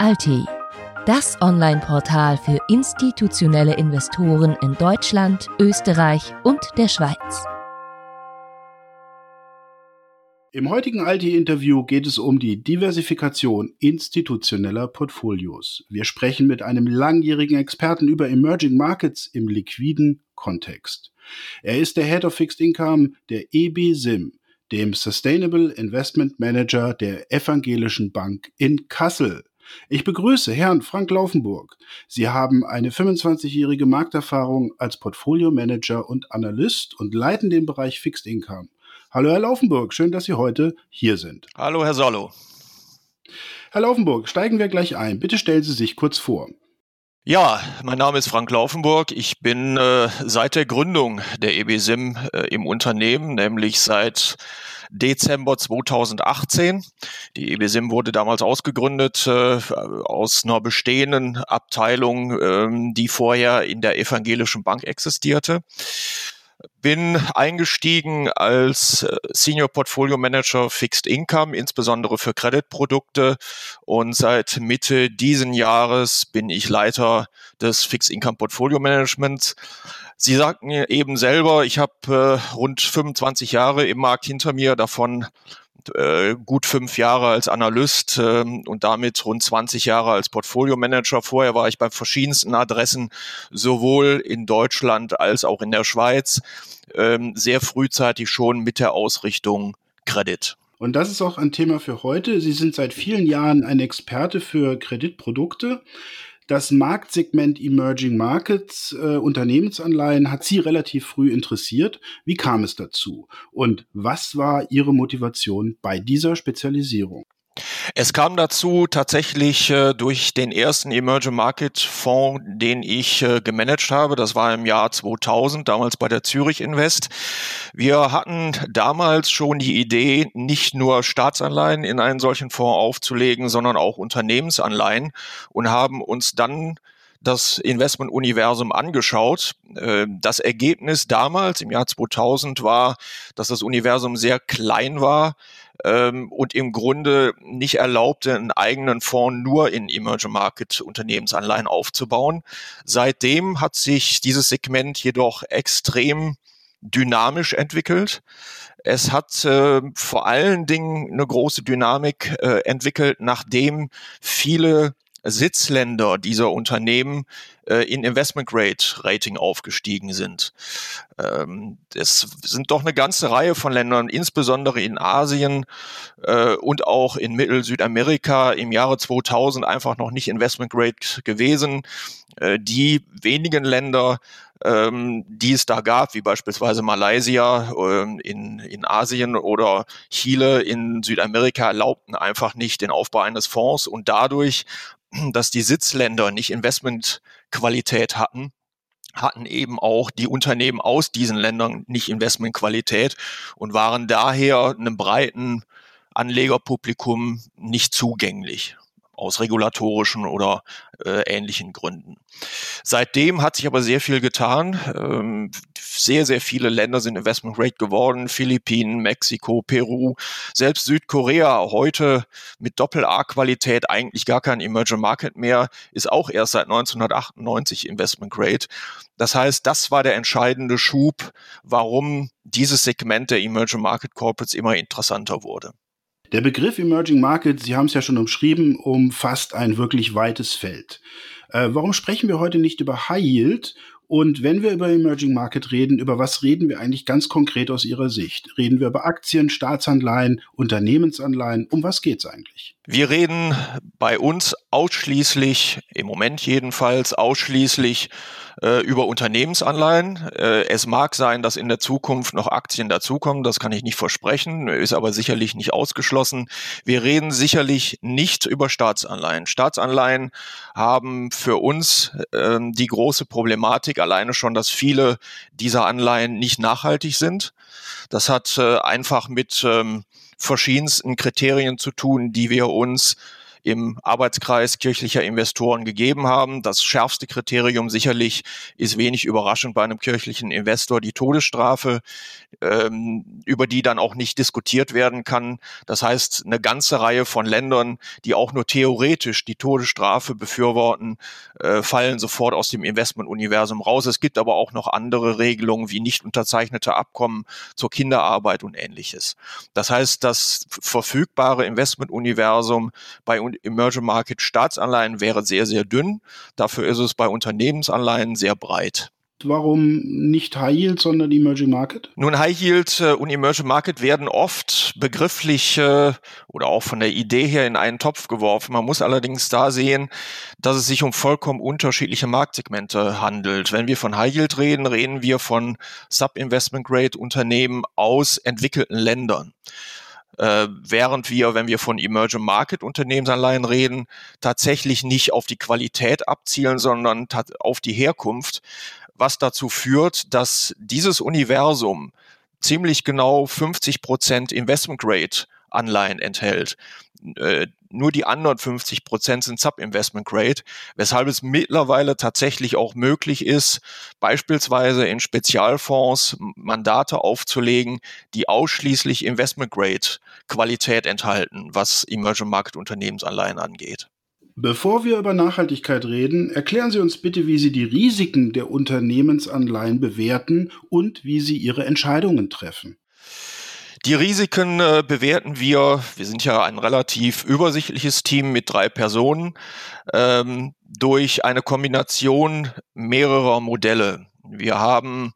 ALTI, das Online-Portal für institutionelle Investoren in Deutschland, Österreich und der Schweiz. Im heutigen ALTI-Interview geht es um die Diversifikation institutioneller Portfolios. Wir sprechen mit einem langjährigen Experten über Emerging Markets im liquiden Kontext. Er ist der Head of Fixed Income der EBSIM, dem Sustainable Investment Manager der Evangelischen Bank in Kassel. Ich begrüße Herrn Frank Laufenburg. Sie haben eine 25-jährige Markterfahrung als Portfolio-Manager und Analyst und leiten den Bereich Fixed Income. Hallo Herr Laufenburg, schön, dass Sie heute hier sind. Hallo Herr Sollo. Herr Laufenburg, steigen wir gleich ein. Bitte stellen Sie sich kurz vor. Ja, mein Name ist Frank Laufenburg. Ich bin seit der Gründung der EBSIM im Unternehmen, nämlich seit Dezember 2018. Die EBSIM wurde damals ausgegründet aus einer bestehenden Abteilung, die vorher in der Evangelischen Bank existierte. Bin eingestiegen als Senior Portfolio Manager Fixed Income, insbesondere für Kreditprodukte, und seit Mitte diesen Jahres bin ich Leiter des Fixed Income Portfolio Managements. Sie sagten eben selber, ich habe rund 25 Jahre im Markt hinter mir, davon gut 5 Jahre als Analyst und damit rund 20 Jahre als Portfolio-Manager. Vorher war ich bei verschiedensten Adressen, sowohl in Deutschland als auch in der Schweiz, sehr frühzeitig schon mit der Ausrichtung Kredit. Und das ist auch ein Thema für heute. Sie sind seit vielen Jahren ein Experte für Kreditprodukte. Das Marktsegment Emerging Markets, Unternehmensanleihen, hat Sie relativ früh interessiert. Wie kam es dazu? Und was war Ihre Motivation bei dieser Spezialisierung? Es kam dazu tatsächlich durch den ersten Emerging Market Fonds, den ich gemanagt habe. Das war im Jahr 2000, damals bei der Zürich Invest. Wir hatten damals schon die Idee, nicht nur Staatsanleihen in einen solchen Fonds aufzulegen, sondern auch Unternehmensanleihen, und haben uns dann das Investmentuniversum angeschaut. Das Ergebnis damals im Jahr 2000 war, dass das Universum sehr klein war und im Grunde nicht erlaubte, einen eigenen Fonds nur in Emerging Market Unternehmensanleihen aufzubauen. Seitdem hat sich dieses Segment jedoch extrem dynamisch entwickelt. Es hat vor allen Dingen eine große Dynamik entwickelt, nachdem viele Sitzländer dieser Unternehmen in Investment-Grade-Rating aufgestiegen sind. Es sind doch eine ganze Reihe von Ländern, insbesondere in Asien und auch in Südamerika im Jahre 2000 einfach noch nicht Investment-Grade gewesen. Die wenigen Länder, die es da gab, wie beispielsweise Malaysia in Asien oder Chile in Südamerika, erlaubten einfach nicht den Aufbau eines Fonds, und dadurch, dass die Sitzländer nicht Investmentqualität hatten eben auch die Unternehmen aus diesen Ländern nicht Investmentqualität und waren daher einem breiten Anlegerpublikum nicht zugänglich, aus regulatorischen oder ähnlichen Gründen. Seitdem hat sich aber sehr viel getan. Sehr, sehr viele Länder sind Investment Grade geworden. Philippinen, Mexiko, Peru, selbst Südkorea, heute mit Doppel-A-Qualität, eigentlich gar kein Emerging Market mehr, ist auch erst seit 1998 Investment Grade. Das heißt, das war der entscheidende Schub, warum dieses Segment der Emerging Market Corporates immer interessanter wurde. Der Begriff Emerging Market, Sie haben es ja schon umschrieben, umfasst ein wirklich weites Feld. Warum sprechen wir heute nicht über High Yield? Und wenn wir über Emerging Market reden, über was reden wir eigentlich ganz konkret aus Ihrer Sicht? Reden wir über Aktien, Staatsanleihen, Unternehmensanleihen? Um was geht's eigentlich? Wir reden bei uns ausschließlich, im Moment jedenfalls, ausschließlich über Unternehmensanleihen. Es mag sein, dass in der Zukunft noch Aktien dazukommen, das kann ich nicht versprechen, ist aber sicherlich nicht ausgeschlossen. Wir reden sicherlich nicht über Staatsanleihen. Staatsanleihen haben für uns die große Problematik alleine schon, dass viele dieser Anleihen nicht nachhaltig sind. Das hat einfach mit verschiedensten Kriterien zu tun, die wir uns im Arbeitskreis kirchlicher Investoren gegeben haben. Das schärfste Kriterium sicherlich ist wenig überraschend bei einem kirchlichen Investor die Todesstrafe, über die dann auch nicht diskutiert werden kann. Das heißt, eine ganze Reihe von Ländern, die auch nur theoretisch die Todesstrafe befürworten, fallen sofort aus dem Investmentuniversum raus. Es gibt aber auch noch andere Regelungen wie nicht unterzeichnete Abkommen zur Kinderarbeit und Ähnliches. Das heißt, das verfügbare Investmentuniversum bei Emerging Market Staatsanleihen wäre sehr, sehr dünn. Dafür ist es bei Unternehmensanleihen sehr breit. Warum nicht High Yield, sondern Emerging Market? Nun, High Yield und Emerging Market werden oft begrifflich oder auch von der Idee her in einen Topf geworfen. Man muss allerdings da sehen, dass es sich um vollkommen unterschiedliche Marktsegmente handelt. Wenn wir von High Yield reden, reden wir von Sub-Investment-Grade-Unternehmen aus entwickelten Ländern. Während wir, wenn wir von Emerging Market Unternehmensanleihen reden, tatsächlich nicht auf die Qualität abzielen, sondern auf die Herkunft, was dazu führt, dass dieses Universum ziemlich genau 50% Investment-Grade-Anleihen enthält. Nur die anderen 50% sind Sub-Investment-Grade, weshalb es mittlerweile tatsächlich auch möglich ist, beispielsweise in Spezialfonds Mandate aufzulegen, die ausschließlich Investment-Grade-Qualität enthalten, was Emerging-Market-Unternehmensanleihen angeht. Bevor wir über Nachhaltigkeit reden, erklären Sie uns bitte, wie Sie die Risiken der Unternehmensanleihen bewerten und wie Sie Ihre Entscheidungen treffen. Die Risiken bewerten wir sind ja ein relativ übersichtliches Team mit 3 Personen, durch eine Kombination mehrerer Modelle. Wir haben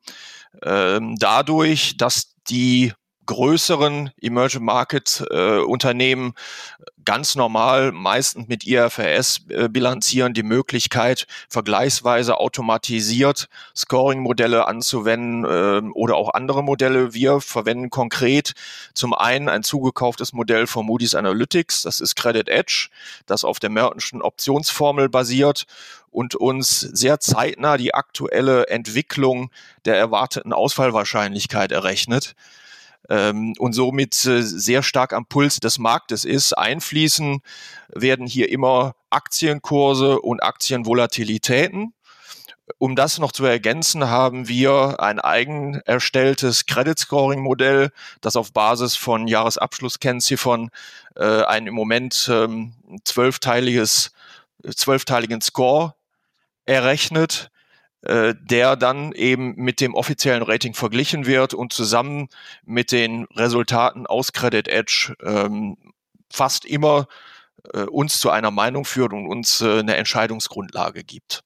dadurch, dass die größeren Emerging Market Unternehmen ganz normal, meistens mit IFRS bilanzieren, die Möglichkeit, vergleichsweise automatisiert Scoring-Modelle anzuwenden oder auch andere Modelle. Wir verwenden konkret zum einen ein zugekauftes Modell von Moody's Analytics, das ist Credit Edge, das auf der Merton'schen Optionsformel basiert und uns sehr zeitnah die aktuelle Entwicklung der erwarteten Ausfallwahrscheinlichkeit errechnet. Und somit sehr stark am Puls des Marktes ist. Einfließen werden hier immer Aktienkurse und Aktienvolatilitäten. Um das noch zu ergänzen, haben wir ein eigen erstelltes Credit Scoring Modell, das auf Basis von Jahresabschlusskennziffern einen im Moment 12-teiligen Score errechnet, der dann eben mit dem offiziellen Rating verglichen wird und zusammen mit den Resultaten aus Credit Edge fast immer uns zu einer Meinung führt und uns eine Entscheidungsgrundlage gibt.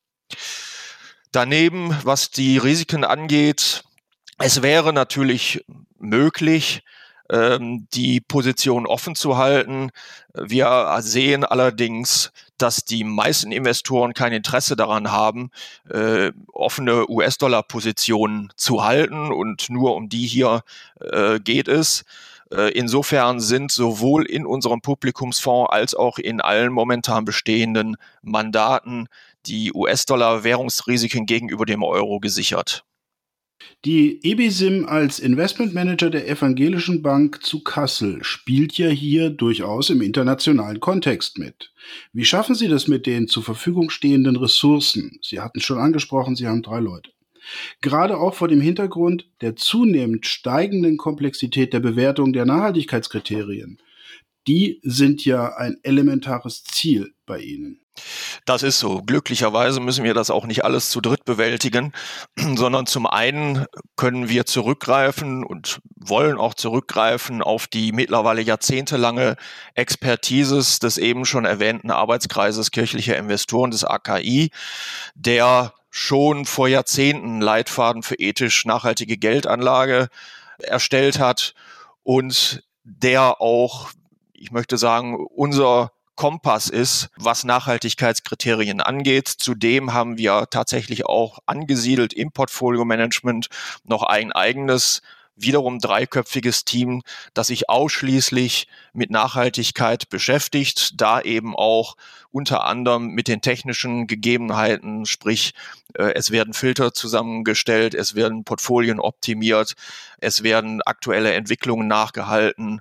Daneben, was die Risiken angeht, es wäre natürlich möglich, die Position offen zu halten. Wir sehen allerdings, dass die meisten Investoren kein Interesse daran haben, offene US-Dollar-Positionen zu halten und nur um die hier geht es. Insofern sind sowohl in unserem Publikumsfonds als auch in allen momentan bestehenden Mandaten die US-Dollar-Währungsrisiken gegenüber dem Euro gesichert. Die EBSIM als Investmentmanager der Evangelischen Bank zu Kassel spielt ja hier durchaus im internationalen Kontext mit. Wie schaffen Sie das mit den zur Verfügung stehenden Ressourcen? Sie hatten es schon angesprochen, Sie haben 3 Leute. Gerade auch vor dem Hintergrund der zunehmend steigenden Komplexität der Bewertung der Nachhaltigkeitskriterien. Die sind ja ein elementares Ziel bei Ihnen. Das ist so. Glücklicherweise müssen wir das auch nicht alles zu dritt bewältigen, sondern zum einen können wir zurückgreifen und wollen auch zurückgreifen auf die mittlerweile jahrzehntelange Expertise des eben schon erwähnten Arbeitskreises kirchlicher Investoren des AKI, der schon vor Jahrzehnten Leitfaden für ethisch nachhaltige Geldanlage erstellt hat und der auch, ich möchte sagen, unser Kompass ist, was Nachhaltigkeitskriterien angeht. Zudem haben wir tatsächlich auch angesiedelt im Portfolio-Management noch ein eigenes, wiederum 3-köpfiges Team, das sich ausschließlich mit Nachhaltigkeit beschäftigt, da eben auch unter anderem mit den technischen Gegebenheiten, sprich es werden Filter zusammengestellt, es werden Portfolien optimiert, es werden aktuelle Entwicklungen nachgehalten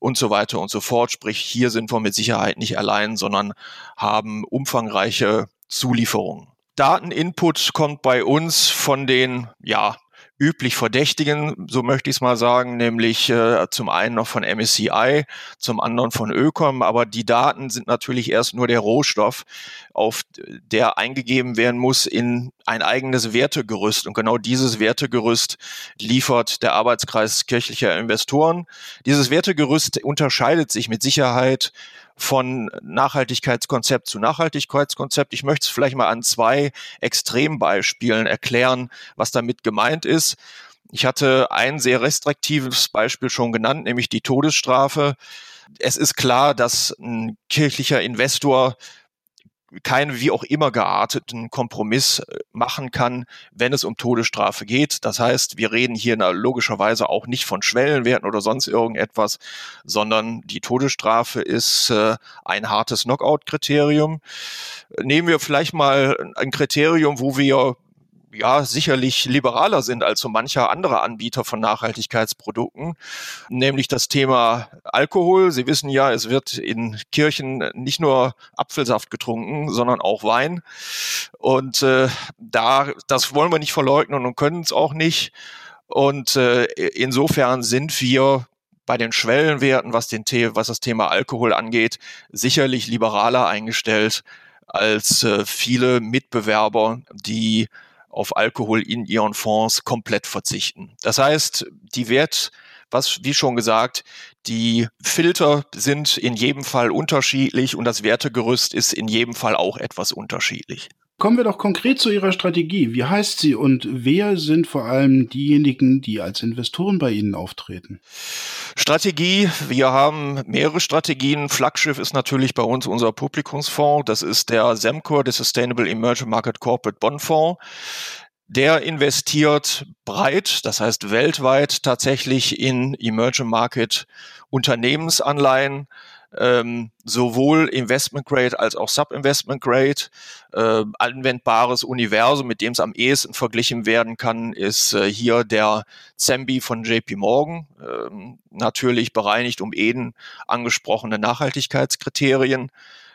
und so weiter und so fort. Sprich, hier sind wir mit Sicherheit nicht allein, sondern haben umfangreiche Zulieferungen. Dateninput kommt bei uns von den, üblich Verdächtigen, so möchte ich es mal sagen, nämlich zum einen noch von MSCI, zum anderen von Ökom, aber die Daten sind natürlich erst nur der Rohstoff, auf der eingegeben werden muss in ein eigenes Wertegerüst. Und genau dieses Wertegerüst liefert der Arbeitskreis kirchlicher Investoren. Dieses Wertegerüst unterscheidet sich mit Sicherheit von Nachhaltigkeitskonzept zu Nachhaltigkeitskonzept. Ich möchte es vielleicht mal an 2 Extrembeispielen erklären, was damit gemeint ist. Ich hatte ein sehr restriktives Beispiel schon genannt, nämlich die Todesstrafe. Es ist klar, dass ein kirchlicher Investor keinen wie auch immer gearteten Kompromiss machen kann, wenn es um Todesstrafe geht. Das heißt, wir reden hier logischerweise auch nicht von Schwellenwerten oder sonst irgendetwas, sondern die Todesstrafe ist ein hartes Knockout-Kriterium. Nehmen wir vielleicht mal ein Kriterium, wo wir sicherlich liberaler sind als so mancher anderer Anbieter von Nachhaltigkeitsprodukten, nämlich das Thema Alkohol. Sie wissen ja, es wird in Kirchen nicht nur Apfelsaft getrunken, sondern auch Wein. Und das wollen wir nicht verleugnen und können es auch nicht. Und insofern sind wir bei den Schwellenwerten, was das Thema Alkohol angeht, sicherlich liberaler eingestellt als viele Mitbewerber, die auf Alkohol in ihren Fonds komplett verzichten. Das heißt, wie schon gesagt, die Filter sind in jedem Fall unterschiedlich und das Wertegerüst ist in jedem Fall auch etwas unterschiedlich. Kommen wir doch konkret zu Ihrer Strategie. Wie heißt sie und wer sind vor allem diejenigen, die als Investoren bei Ihnen auftreten? Strategie, wir haben mehrere Strategien. Flaggschiff ist natürlich bei uns unser Publikumsfonds. Das ist der SEMCOR, der Sustainable Emerging Market Corporate Bond Fonds. Der investiert breit, das heißt weltweit tatsächlich in Emerging Market Unternehmensanleihen, sowohl Investment Grade als auch Sub-Investment Grade. Anwendbares Universum, mit dem es am ehesten verglichen werden kann, ist hier der ZEMBI von JP Morgan, natürlich bereinigt um eben angesprochene Nachhaltigkeitskriterien.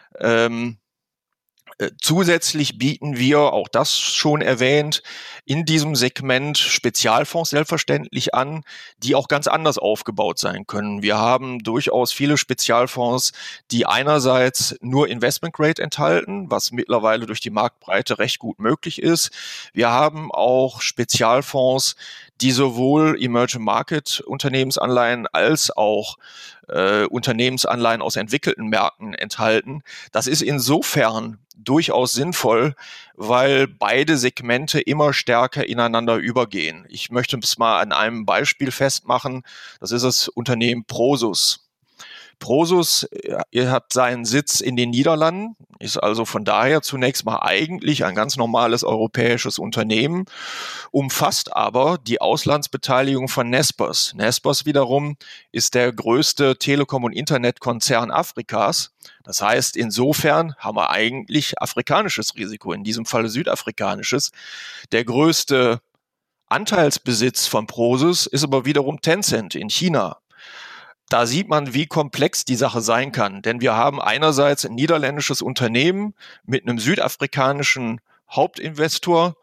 Zusätzlich bieten wir, auch das schon erwähnt, in diesem Segment Spezialfonds selbstverständlich an, die auch ganz anders aufgebaut sein können. Wir haben durchaus viele Spezialfonds, die einerseits nur Investment Grade enthalten, was mittlerweile durch die Marktbreite recht gut möglich ist. Wir haben auch Spezialfonds, die sowohl Emerging Market Unternehmensanleihen als auch Unternehmensanleihen aus entwickelten Märkten enthalten. Das ist insofern durchaus sinnvoll, weil beide Segmente immer stärker ineinander übergehen. Ich möchte es mal an einem Beispiel festmachen. Das ist das Unternehmen Prosus. Prosus hat seinen Sitz in den Niederlanden, ist also von daher zunächst mal eigentlich ein ganz normales europäisches Unternehmen, umfasst aber die Auslandsbeteiligung von Naspers. Naspers wiederum ist der größte Telekom- und Internetkonzern Afrikas. Das heißt, insofern haben wir eigentlich afrikanisches Risiko, in diesem Falle südafrikanisches. Der größte Anteilsbesitz von Prosus ist aber wiederum Tencent in China. Da sieht man, wie komplex die Sache sein kann. Denn wir haben einerseits ein niederländisches Unternehmen mit einem südafrikanischen Hauptinvestor,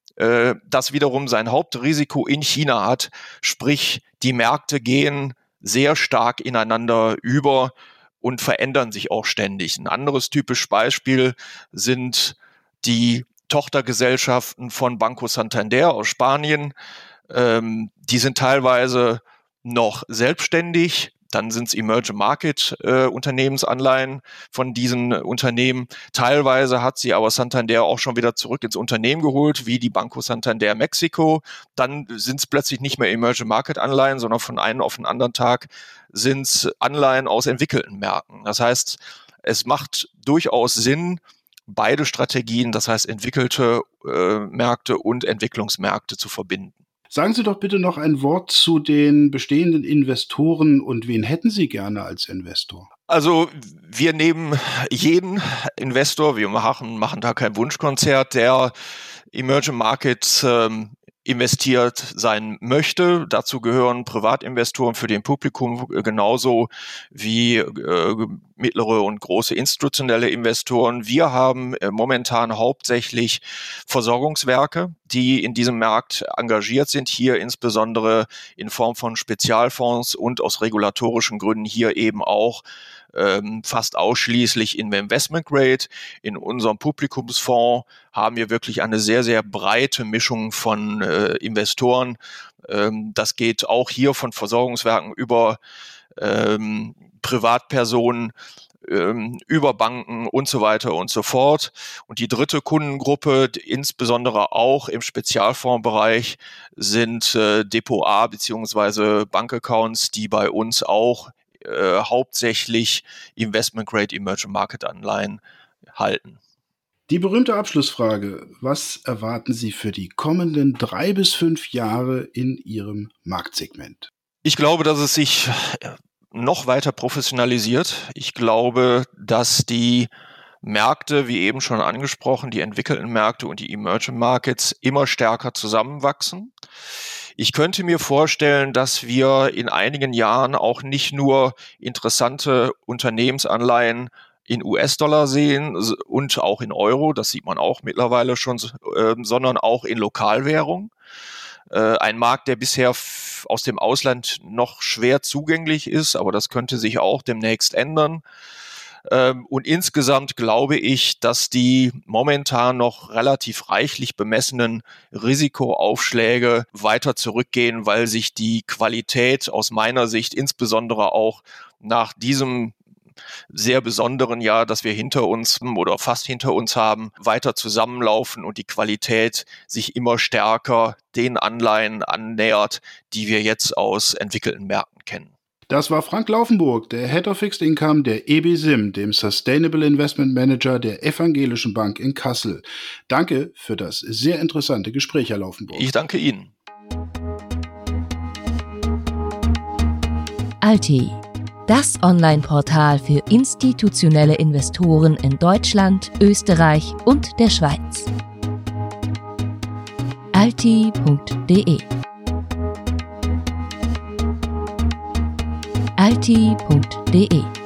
das wiederum sein Hauptrisiko in China hat. Sprich, die Märkte gehen sehr stark ineinander über und verändern sich auch ständig. Ein anderes typisches Beispiel sind die Tochtergesellschaften von Banco Santander aus Spanien. Die sind teilweise noch selbstständig. Dann sind es Emerging Market Unternehmensanleihen von diesen Unternehmen. Teilweise hat sie aber Santander auch schon wieder zurück ins Unternehmen geholt, wie die Banco Santander Mexiko. Dann sind es plötzlich nicht mehr Emerging Market Anleihen, sondern von einem auf den anderen Tag sind es Anleihen aus entwickelten Märkten. Das heißt, es macht durchaus Sinn, beide Strategien, das heißt entwickelte Märkte und Entwicklungsmärkte zu verbinden. Sagen Sie doch bitte noch ein Wort zu den bestehenden Investoren und wen hätten Sie gerne als Investor? Also wir nehmen jeden Investor, wir machen da kein Wunschkonzert, der Emerging Markets investiert sein möchte. Dazu gehören Privatinvestoren für den Publikum genauso wie mittlere und große institutionelle Investoren. Wir haben momentan hauptsächlich Versorgungswerke, die in diesem Markt engagiert sind, hier insbesondere in Form von Spezialfonds und aus regulatorischen Gründen hier eben auch fast ausschließlich in Investment Grade. In unserem Publikumsfonds haben wir wirklich eine sehr, sehr breite Mischung von Investoren. Das geht auch hier von Versorgungswerken über Privatpersonen, über Banken und so weiter und so fort. Und die dritte Kundengruppe, insbesondere auch im Spezialfondsbereich, sind Depot A bzw. Bankaccounts, die bei uns auch hauptsächlich Investment-Grade Emerging Market Anleihen halten. Die berühmte Abschlussfrage: Was erwarten Sie für die kommenden 3 bis 5 Jahre in Ihrem Marktsegment? Ich glaube, dass es sich noch weiter professionalisiert. Ich glaube, dass die Märkte, wie eben schon angesprochen, die entwickelten Märkte und die Emerging Markets immer stärker zusammenwachsen. Ich könnte mir vorstellen, dass wir in einigen Jahren auch nicht nur interessante Unternehmensanleihen in US-Dollar sehen und auch in Euro, das sieht man auch mittlerweile schon, sondern auch in Lokalwährung. Ein Markt, der bisher aus dem Ausland noch schwer zugänglich ist, aber das könnte sich auch demnächst ändern. Und insgesamt glaube ich, dass die momentan noch relativ reichlich bemessenen Risikoaufschläge weiter zurückgehen, weil sich die Qualität aus meiner Sicht insbesondere auch nach diesem sehr besonderen Jahr, das wir hinter uns oder fast hinter uns haben, weiter zusammenlaufen und die Qualität sich immer stärker den Anleihen annähert, die wir jetzt aus entwickelten Märkten kennen. Das war Frank Laufenburg, der Head of Fixed Income der EBSIM, dem Sustainable Investment Manager der Evangelischen Bank in Kassel. Danke für das sehr interessante Gespräch, Herr Laufenburg. Ich danke Ihnen. Alti, das Online-Portal für institutionelle Investoren in Deutschland, Österreich und der Schweiz. alti.de alti.de